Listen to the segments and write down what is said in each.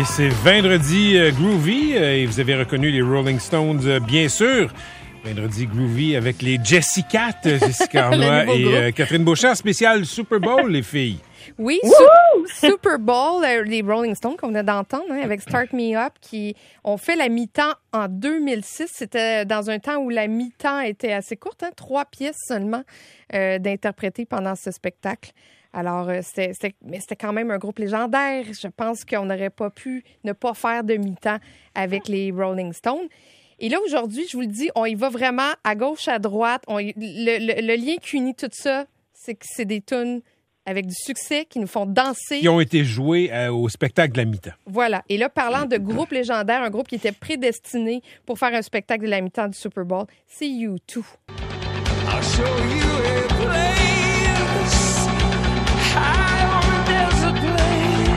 Oui, c'est vendredi Groovy et vous avez reconnu les Rolling Stones, bien sûr. Vendredi Groovy avec les Jessicat, Jessica Arnois et Catherine Beauchamp, spécial Super Bowl, les filles. Oui, Super Bowl, les Rolling Stones qu'on venait d'entendre, avec Start Me Up, qui ont fait la mi-temps en 2006. C'était dans un temps où la mi-temps était assez courte, 3 pièces seulement d'interpréter pendant ce spectacle. Alors, c'était quand même un groupe légendaire. Je pense qu'on n'aurait pas pu ne pas faire de mi-temps avec les Rolling Stones. Et là, aujourd'hui, je vous le dis, on y va vraiment à gauche, à droite. Le lien qui unit tout ça, c'est que c'est des tunes avec du succès qui nous font danser. Qui ont été joués au spectacle de la mi-temps. Voilà. Et là, parlant de groupe légendaire, un groupe qui était prédestiné pour faire un spectacle de la mi-temps du Super Bowl, c'est U2. I'll show you a place high on the desert plain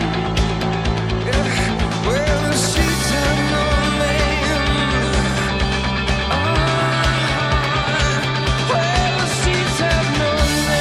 where the streets have no name. Where the streets have no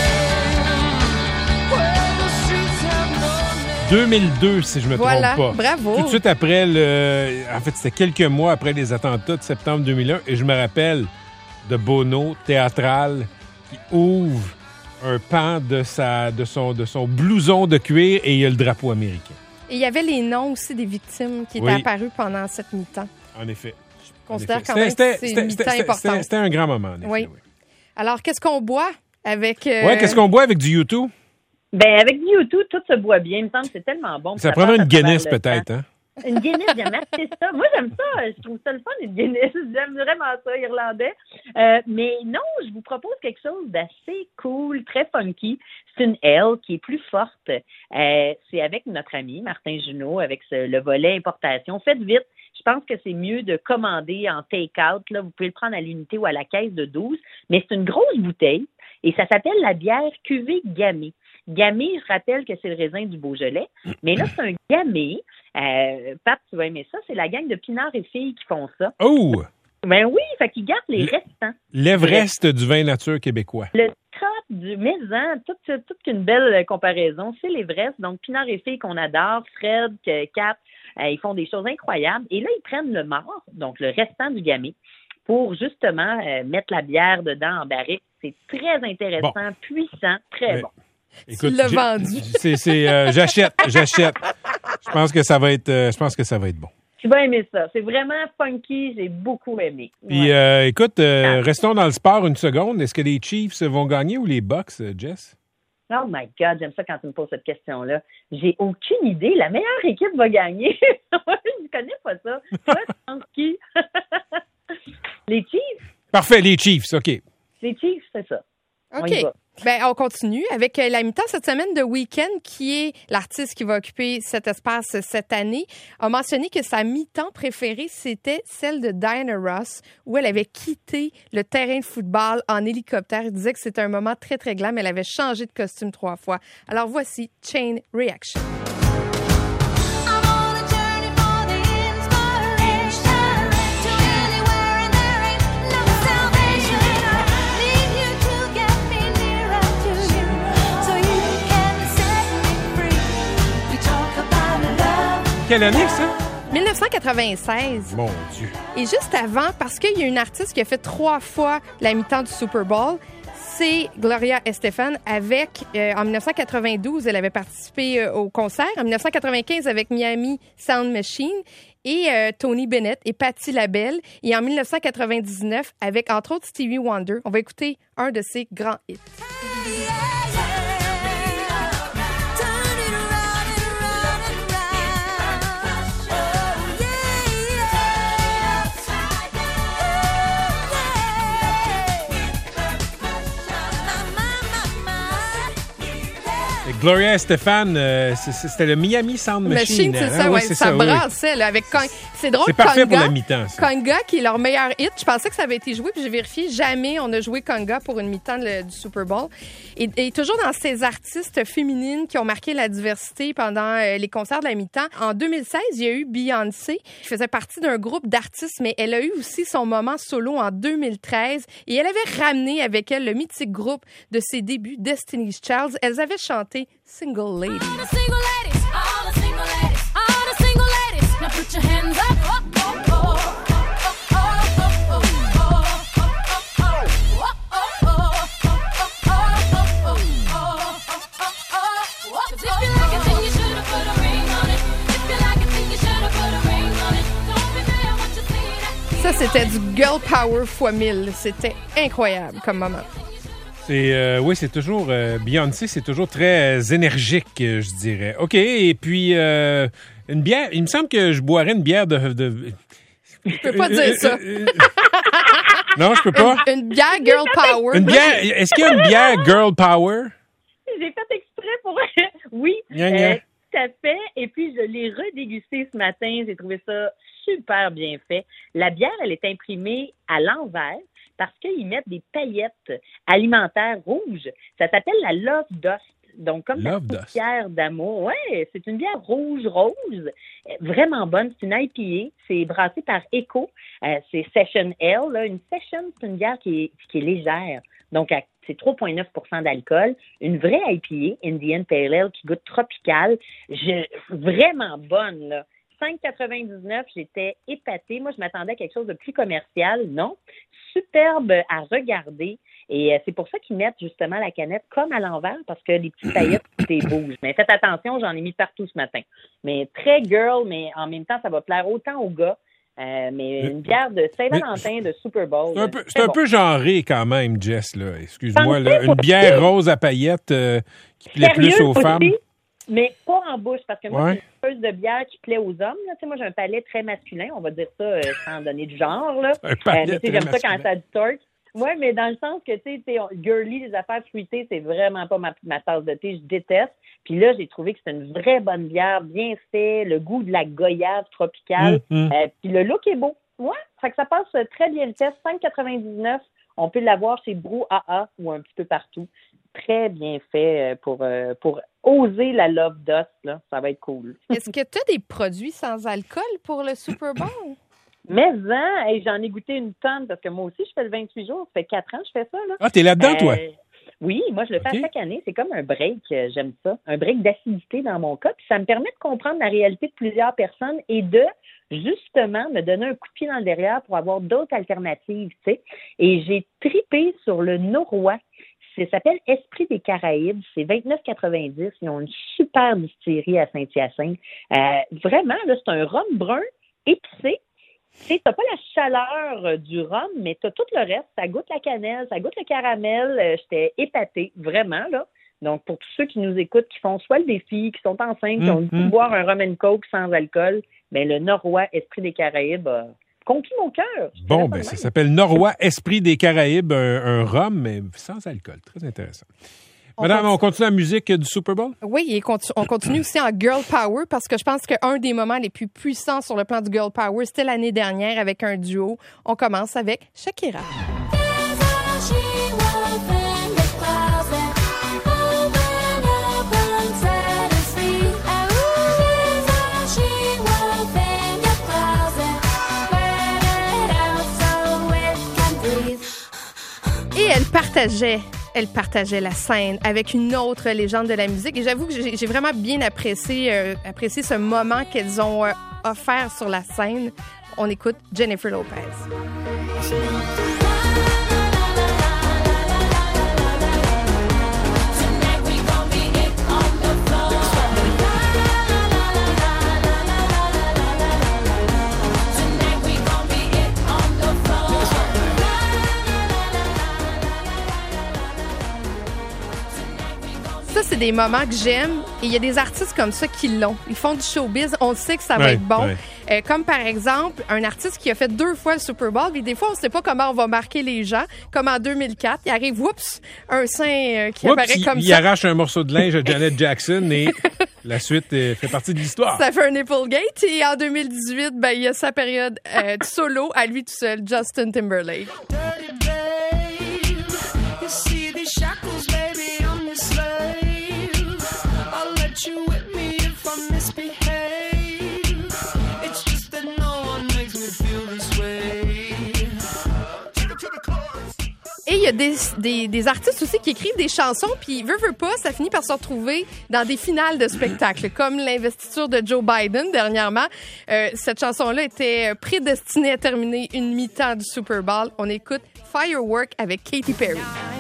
name. Where the streets have no name. 2002, si je me trompe pas. Bravo. Tout de suite après en fait, c'était quelques mois après les attentats de septembre 2001, et je me rappelle de Bono, théâtral, qui ouvre un pan de son blouson de cuir et il y a le drapeau américain. Et il y avait les noms aussi des victimes qui étaient apparus pendant cette mi-temps. En effet. Je considère quand même que c'est une mi-temps importante. C'était un grand moment, en effet. Oui. Alors, qu'est-ce qu'on boit avec... Oui, qu'est-ce qu'on boit avec du U2? Ben avec du U2, tout se boit bien. Il me semble que c'est tellement bon. Ça prendrait une Guinness, peut-être, hein? Une Guinness, c'est ça. Moi, j'aime ça. Je trouve ça le fun, une Guinness. J'aime vraiment ça, irlandais. Mais non, je vous propose quelque chose d'assez cool, très funky. C'est une ale qui est plus forte. C'est avec notre ami Martin Junot, avec le volet importation. Faites vite. Je pense que c'est mieux de commander en take-out. Là, vous pouvez le prendre à l'unité ou à la caisse de 12. Mais c'est une grosse bouteille et ça s'appelle la bière cuvée Gamay. Gamay, je rappelle que c'est le raisin du Beaujolais, mais là, c'est un Gamay. Pat, tu vas aimer ça. C'est la gang de Pinard et Filles qui font ça. Oh! Ben oui, fait qu'ils gardent les restants. L'Everest du vin nature québécois. Le top du maison, toute une belle comparaison, c'est l'Everest. Donc, Pinard et Filles qu'on adore, Fred, Kat, ils font des choses incroyables. Et là, ils prennent le mort, donc le restant du Gamay, pour justement mettre la bière dedans en barrique. C'est très intéressant, puissant, très bon. Écoute, tu l'as vendu. J'achète. Je pense que ça va être bon. Tu vas aimer ça. C'est vraiment funky. J'ai beaucoup aimé. Puis, écoute, restons dans le sport une seconde. Est-ce que les Chiefs vont gagner ou les Bucks, Jess? Oh my God, j'aime ça quand tu me poses cette question-là. J'ai aucune idée. La meilleure équipe va gagner. Je ne connais pas ça. Toi, tu penses qui? Les Chiefs? Parfait, les Chiefs, OK. Les Chiefs, c'est ça. OK. On continue avec la mi-temps cette semaine de Weeknd, qui est l'artiste qui va occuper cet espace cette année, a mentionné que sa mi-temps préférée, c'était celle de Diana Ross, où elle avait quitté le terrain de football en hélicoptère. Il disait que c'était un moment très, très glam. Elle avait changé de costume 3 fois. Alors voici Chain Reaction. Quelle année, ça? 1996. Mon Dieu. Et juste avant, parce qu'il y a une artiste qui a fait 3 fois la mi-temps du Super Bowl, c'est Gloria Estefan avec, en 1992, elle avait participé au concert. En 1995, avec Miami Sound Machine et Tony Bennett et Patti LaBelle. Et en 1999, avec, entre autres, Stevie Wonder. On va écouter un de ses grands hits. Gloria Estefan, c'était le Miami Sound Machine. C'est ça, ça brassait. Là, avec c'est drôle. C'est parfait pour la mi-temps. Conga, qui est leur meilleur hit. Je pensais que ça avait été joué, puis j'ai vérifié. Jamais on a joué Conga pour une mi-temps du Super Bowl. Et toujours dans ces artistes féminines qui ont marqué la diversité pendant les concerts de la mi-temps. En 2016, il y a eu Beyoncé, qui faisait partie d'un groupe d'artistes, mais elle a eu aussi son moment solo en 2013. Et elle avait ramené avec elle le mythique groupe de ses débuts, Destiny's Child. Elles avaient chanté Single Ladies. All the single ladies, all the single ladies, all the single ladies. put your hands up. Ça, c'était du girl power x 1000. C'était incroyable comme moment. Oui, c'est toujours... Beyoncé, c'est toujours très énergique, je dirais. OK, et puis une bière... Il me semble que je boirais une bière de... Je peux pas dire ça. Non, je peux pas. Une bière girl power. Une bière... Est-ce qu'il y a une bière girl power? J'ai fait exprès pour... Oui, tout à fait. Et puis, je l'ai redégusté ce matin. J'ai trouvé ça super bien fait. La bière, elle est imprimée à l'envers parce qu'ils mettent des paillettes alimentaires rouges. Ça s'appelle la Love Dust. Donc, comme la bière d'amour. Ouais, c'est une bière rouge-rose. Vraiment bonne. C'est une IPA. C'est brassé par Echo. C'est Session Ale. Là. Une Session, c'est une bière qui est légère. Donc, c'est 3,9 d'alcool. Une vraie IPA, Indian Pale Ale, qui goûte tropical. Vraiment bonne, là. 5,99, j'étais épatée. Moi, je m'attendais à quelque chose de plus commercial. Non. Superbe à regarder. Et c'est pour ça qu'ils mettent justement la canette comme à l'envers, parce que les petites paillettes, c'est bougent. Mais faites attention, j'en ai mis partout ce matin. Mais très girl, mais en même temps, ça va plaire autant aux gars. Mais une bière de Saint-Valentin de Super Bowl. C'est un peu genré quand même, Jess. Là. Excuse-moi. Là, une bière rose à paillettes qui plaît plus aux femmes. Mais pas en bouche, parce que moi, c'est une chose de bière qui plaît aux hommes. Là. Tu sais, moi, j'ai un palais très masculin, on va dire ça sans donner de genre. Là. Un palais très j'aime masculin. Ça quand ça a du torque. Oui, mais dans le sens que, tu sais, girly, les affaires fruitées, c'est vraiment pas ma tasse de thé. Je déteste. Puis là, j'ai trouvé que c'était une vraie bonne bière, bien fait, le goût de la goyave tropicale. Puis le look est beau. Ouais, fait que ça passe très bien le test. 5,99. On peut l'avoir chez Brouhaha ou un petit peu partout. Très bien fait pour oser la Love Dust, là. Ça va être cool. Est-ce que tu as des produits sans alcool pour le Super Bowl? Mais j'en ai goûté une tonne parce que moi aussi, je fais le 28 jours. Ça fait 4 ans que je fais ça. Là. Ah, t'es là-dedans, toi? Oui, moi, je le fais à chaque année. C'est comme un break. J'aime ça. Un break d'acidité dans mon cas. Puis ça me permet de comprendre la réalité de plusieurs personnes et de, justement, me donner un coup de pied dans le derrière pour avoir d'autres alternatives, tu sais. Et j'ai tripé sur le Norrois. Ça s'appelle Esprit des Caraïbes. C'est 29,90. Ils ont une super distillerie à Saint-Hyacinthe. Vraiment, là, c'est un rhum brun épicé. Tu n'as pas la chaleur du rhum, mais tu as tout le reste. Ça goûte la cannelle, ça goûte le caramel. J'étais épatée, vraiment, là. Donc, pour tous ceux qui nous écoutent, qui font soit le défi, qui sont enceintes, qui ont le goût de boire un rum and coke sans alcool, bien, le Norrois Esprit des Caraïbes a conquis mon cœur. Bon, ben ça s'appelle Norrois Esprit des Caraïbes, un rhum, mais sans alcool. Très intéressant. Madame, on continue la musique du Super Bowl? Oui, et on continue aussi en Girl Power parce que je pense qu'un des moments les plus puissants sur le plan du Girl Power, c'était l'année dernière avec un duo. On commence avec Shakira. Et elle partageait la scène avec une autre légende de la musique. Et j'avoue que j'ai vraiment bien apprécié ce moment qu'elles ont offert sur la scène. On écoute Jennifer Lopez. Ça, c'est des moments que j'aime. Et il y a des artistes comme ça qui l'ont. Ils font du showbiz. On sait que ça va être bon. Ouais. Comme par exemple, un artiste qui a fait 2 fois le Super Bowl. Et des fois, on ne sait pas comment on va marquer les gens. Comme en 2004, il arrive, oups, un sein qui apparaît comme ça. Il arrache un morceau de linge à Janet Jackson et la suite fait partie de l'histoire. Ça fait un Nipplegate. Et en 2018, ben, il y a sa période solo à lui tout seul, Justin Timberlake. Et il il y a des artistes aussi qui écrivent des chansons, puis veut pas, ça finit par se retrouver dans des finales de spectacles, comme l'investiture de Joe Biden dernièrement. Cette chanson-là était prédestinée à terminer une mi-temps du Super Bowl. On écoute Firework avec Katy Perry.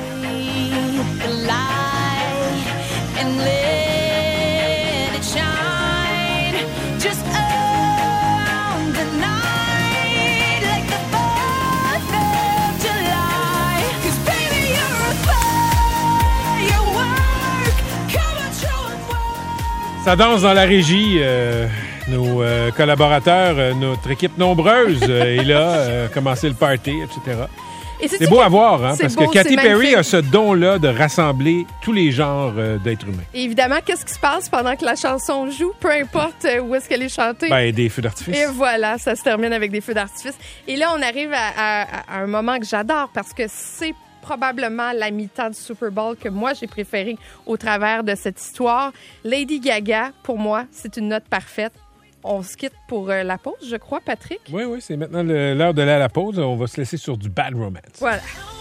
Ça danse dans la régie. Nos collaborateurs, notre équipe nombreuse est là, commencer le party, etc. C'est beau à voir, hein, parce que Katy Perry a ce don-là de rassembler tous les genres d'êtres humains. Et évidemment, qu'est-ce qui se passe pendant que la chanson joue, peu importe où est-ce qu'elle est chantée? Ben, des feux d'artifice. Et voilà, ça se termine avec des feux d'artifice. Et là, on arrive à un moment que j'adore parce que c'est probablement la mi-temps du Super Bowl que moi, j'ai préféré au travers de cette histoire. Lady Gaga, pour moi, c'est une note parfaite. On se quitte pour la pause, je crois, Patrick? Oui, c'est maintenant l'heure de la pause. On va se laisser sur du Bad Romance. Voilà.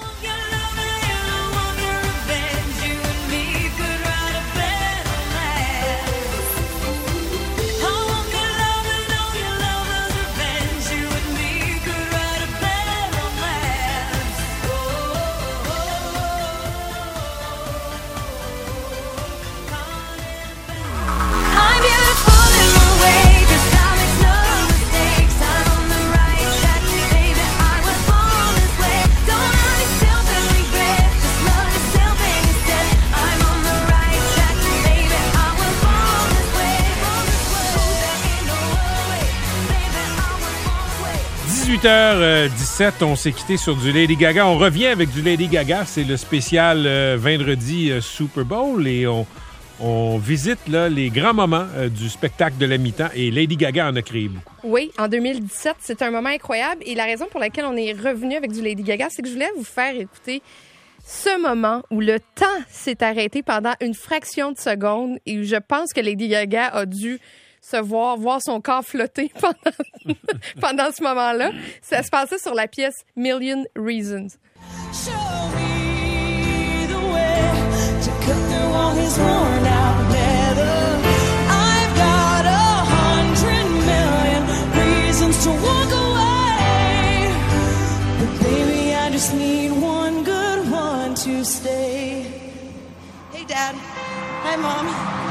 – 18h17, on s'est quitté sur du Lady Gaga. On revient avec du Lady Gaga. C'est le spécial vendredi Super Bowl et on visite là, les grands moments du spectacle de la mi-temps et Lady Gaga en a créé beaucoup. Oui, en 2017, c'est un moment incroyable et la raison pour laquelle on est revenu avec du Lady Gaga, c'est que je voulais vous faire écouter ce moment où le temps s'est arrêté pendant une fraction de seconde et où je pense que Lady Gaga a dû se voir son corps flotter pendant ce moment-là. Ça se passait sur la pièce Million Reasons. Show me the way to cut through all his worn out leather. I've got 100 million reasons to walk away. But baby, I just need one good one to stay. Hey, Dad. Hi, Mom.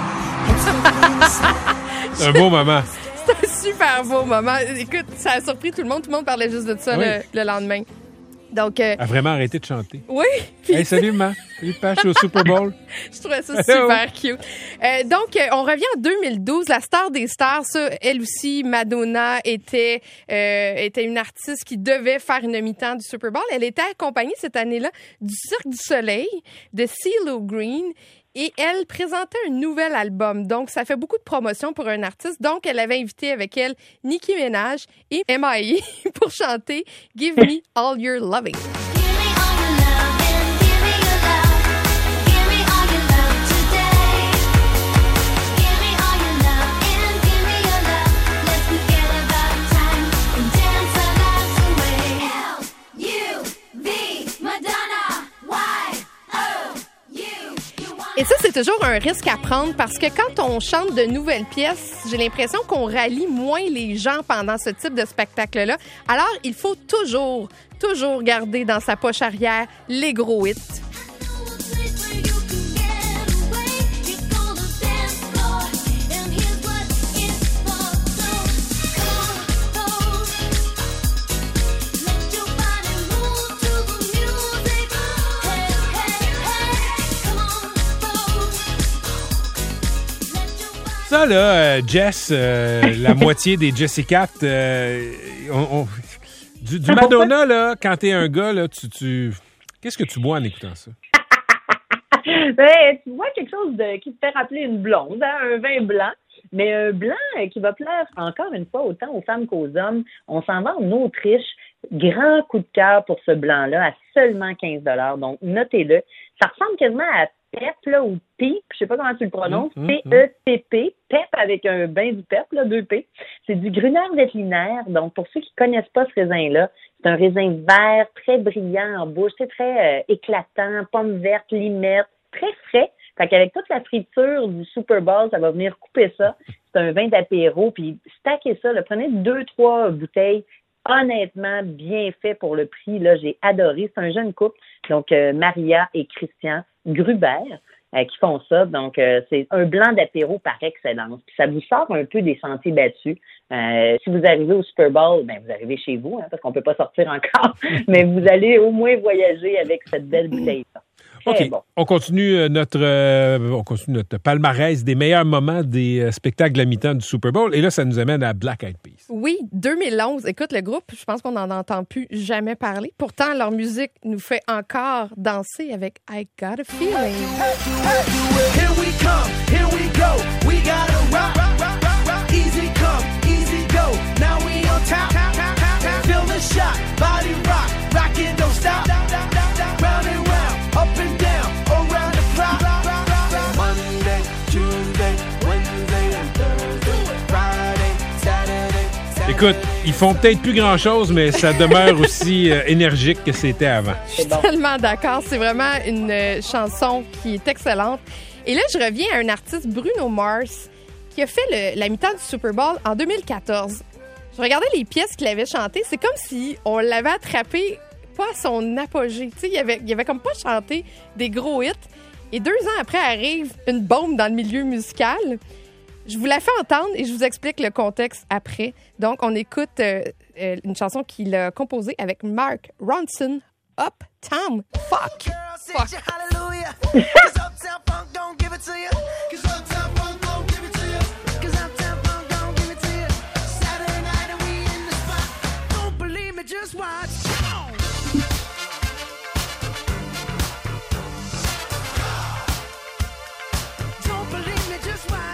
C'est un beau moment. C'est un super beau moment. Écoute, ça a surpris tout le monde. Tout le monde parlait juste de ça le lendemain. Donc, a vraiment arrêté de chanter. Oui. Hey, salut, maman. Salut, Pache, au Super Bowl. Je trouvais ça super cute. Donc, on revient en 2012. La star des stars, ça, elle aussi, Madonna, était une artiste qui devait faire une mi-temps du Super Bowl. Elle était accompagnée cette année-là du Cirque du Soleil, de CeeLo Green. Et elle présentait un nouvel album. Donc, ça fait beaucoup de promotion pour un artiste. Donc, elle avait invité avec elle Nicki Minaj et M.I.A. pour chanter « Give me all your loving ». Et ça, c'est toujours un risque à prendre parce que quand on chante de nouvelles pièces, j'ai l'impression qu'on rallie moins les gens pendant ce type de spectacle-là. Alors, il faut toujours garder dans sa poche arrière les gros hits. Ça, là, Jess, la moitié des Jessicat, du Madonna, là, quand t'es un gars, là, qu'est-ce que tu bois en écoutant ça? Ben, tu vois quelque chose qui te fait rappeler une blonde, hein, un vin blanc, mais un blanc qui va plaire encore une fois autant aux femmes qu'aux hommes. On s'en va en Autriche. Grand coup de cœur pour ce blanc-là à seulement 15 $. Donc, notez-le. Ça ressemble quasiment à PEP, là, ou PEP, je sais pas comment tu le prononces, P-E-P-P, PEP avec un bain du PEP, là, 2 P. C'est du Grüner Veltliner. Donc, pour ceux qui connaissent pas ce raisin-là, C'est un raisin vert, très brillant en bouche, c'est très éclatant, pomme verte, limette, très frais. Fait qu'avec toute la friture du Super Bowl, ça va venir couper ça. C'est un vin d'apéro, puis stackez ça, là, prenez 2-3 bouteilles. Honnêtement, bien fait pour le prix. Là, j'ai adoré. C'est un jeune couple, donc Maria et Christian Gruber, qui font ça. Donc, c'est un blanc d'apéro par excellence. Puis ça vous sort un peu des sentiers battus. Si vous arrivez au Super Bowl, ben vous arrivez chez vous, parce qu'on peut pas sortir encore, mais vous allez au moins voyager avec cette belle bouteille-là. OK. Bon. On continue notre palmarès des meilleurs moments des spectacles de la mi-temps du Super Bowl. Et là, ça nous amène à Black Eyed Peas. Oui, 2011. Écoute, le groupe, je pense qu'on n'en entend plus jamais parler. Pourtant, leur musique nous fait encore danser avec I Got a Feeling. Here we come, here we go. We gotta rock, rock, rock, rock. Easy come, easy go. Now we on top. Feel the shot, body rock. Rock it, don't stop. Round and round, up and down, around the clock. Monday, Tuesday, Wednesday and Thursday, Friday, Saturday. Écoute, ils font peut-être plus grand-chose, mais ça demeure aussi énergique que c'était avant. Je suis tellement d'accord. C'est vraiment une chanson qui est excellente. Et là, je reviens à un artiste, Bruno Mars, qui a fait la mi-temps du Super Bowl en 2014. Je regardais les pièces qu'il avait chantées. C'est comme si on l'avait attrapé pas à son apogée. Tu sais, il avait comme pas chanté des gros hits. Et 2 ans après arrive une bombe dans le milieu musical. Je vous la fais entendre et je vous explique le contexte après. Donc, on écoute une chanson qu'il a composée avec Mark Ronson, Uptown Funk. Just watch. Don't believe me, just watch.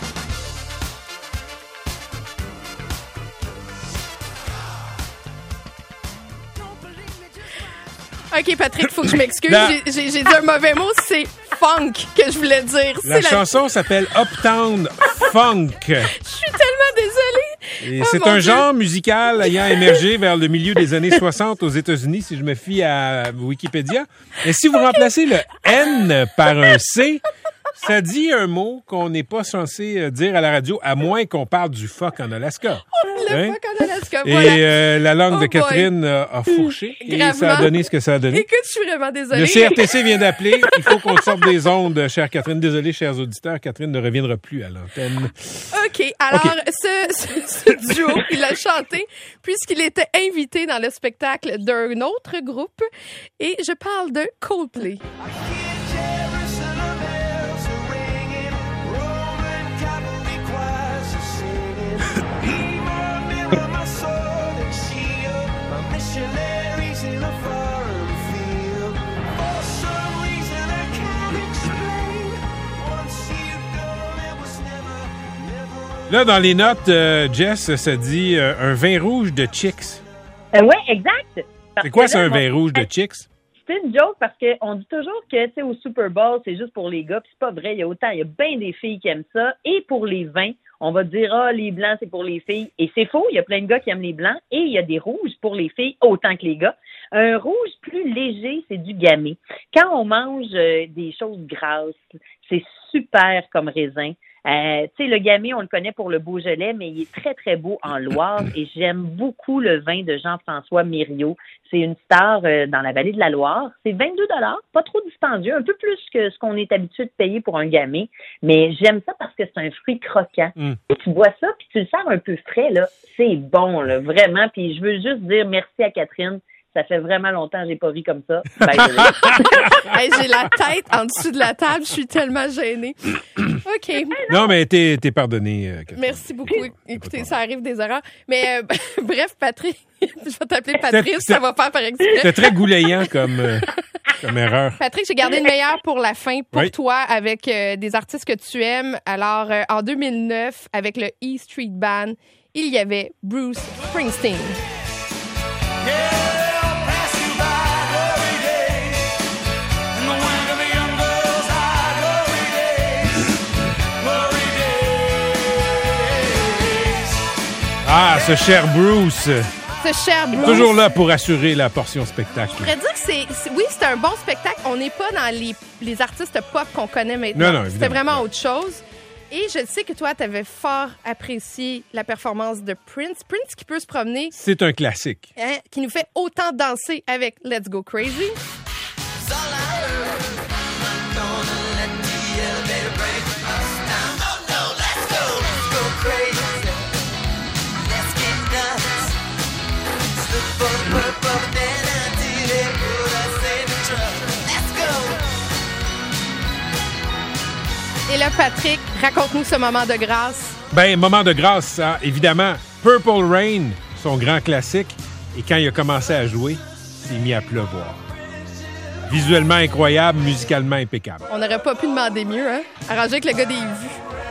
Don't believe me, just watch. OK, Patrick, faut que je m'excuse. J'ai dit un mauvais mot, c'est funk que je voulais dire. La chanson s'appelle Uptown Funk. Je suis tellement désolée. Et c'est un genre musical ayant émergé vers le milieu des années 60 aux États-Unis, si je me fie à Wikipédia. Et si vous remplacez le N par un C, ça dit un mot qu'on n'est pas censé dire à la radio, à moins qu'on parle du phoque en Alaska. Le phoque en Alaska, Et voilà. la langue de Catherine a fourché et ça a donné ce que ça a donné. Écoute, je suis vraiment désolée. Le CRTC vient d'appeler. Il faut qu'on sorte des ondes, chère Catherine. Désolé, chers auditeurs. Catherine ne reviendra plus à l'antenne. OK. Alors, ce duo, il a chanté puisqu'il était invité dans le spectacle d'un autre groupe. Et je parle de Coldplay. Là, dans les notes, Jess, ça dit un vin rouge de Chicks. Oui, exact. C'est quoi, c'est un vin rouge de Chicks? C'est une joke parce qu'on dit toujours que, tu sais, au Super Bowl, c'est juste pour les gars, puis c'est pas vrai. Il y a bien des filles qui aiment ça. Et pour les vins, on va dire, les blancs, c'est pour les filles. Et c'est faux, il y a plein de gars qui aiment les blancs. Et il y a des rouges pour les filles, autant que les gars. Un rouge plus léger, c'est du gamay. Quand on mange des choses grasses, c'est super comme raisin. Tu sais, le gamay, on le connaît pour le Beaujolais, mais il est très, très beau en Loire et j'aime beaucoup le vin de Jean-François Mériot. C'est une star dans la vallée de la Loire. C'est 22 $, pas trop dispendieux, un peu plus que ce qu'on est habitué de payer pour un gamay, mais j'aime ça parce que c'est un fruit croquant. Tu bois ça, puis tu le sers un peu frais, là. C'est bon, là, vraiment. Puis je veux juste dire merci à Catherine. Ça fait vraiment longtemps que j'ai pas ri comme ça. Hey, j'ai la tête en dessous de la table. Je suis tellement gênée. OK. Non, mais t'es pardonné, Catherine. Merci beaucoup. Écoutez, ça arrive des erreurs. Mais bref, Patrick, je vais t'appeler Patrice. Ça va faire par exprès. C'est très goulayant comme erreur. Patrick, j'ai gardé le meilleur pour la fin pour toi avec des artistes que tu aimes. Alors, en 2009, avec le E Street Band, il y avait Bruce Springsteen. Ah, ce cher Bruce. ce cher Bruce. Toujours là pour assurer la portion spectacle. Je pourrais dire que oui, c'est un bon spectacle. On n'est pas dans les artistes pop qu'on connaît maintenant. Non, c'était vraiment autre chose. Et je sais que toi, tu avais fort apprécié la performance de Prince. Prince qui peut se promener. C'est un classique. Hein, qui nous fait autant danser avec Let's Go Crazy. Et là, Patrick, raconte-nous ce moment de grâce. Ben, moment de grâce, hein, évidemment. Purple Rain, son grand classique. Et quand il a commencé à jouer, il s'est mis à pleuvoir. Visuellement incroyable, musicalement impeccable. On n'aurait pas pu demander mieux, hein? Arrangé avec le gars des vues.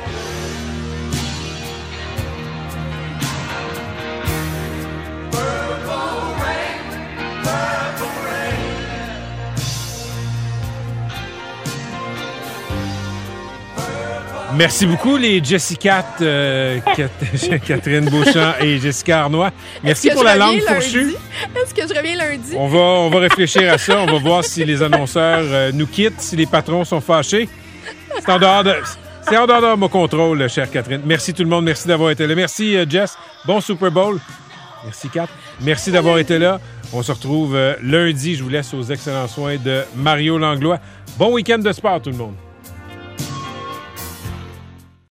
Merci beaucoup, les Jessica, Catherine Beauchamp et Jessica Arnois. Merci pour la langue fourchue. Est-ce que je reviens lundi? On va réfléchir à ça. On va voir si les annonceurs nous quittent, si les patrons sont fâchés. C'est en dehors de mon contrôle, chère Catherine. Merci tout le monde. Merci d'avoir été là. Merci, Jess. Bon Super Bowl. Merci, Kat. Merci d'avoir été là. On se retrouve lundi. Je vous laisse aux excellents soins de Mario Langlois. Bon week-end de sport, tout le monde.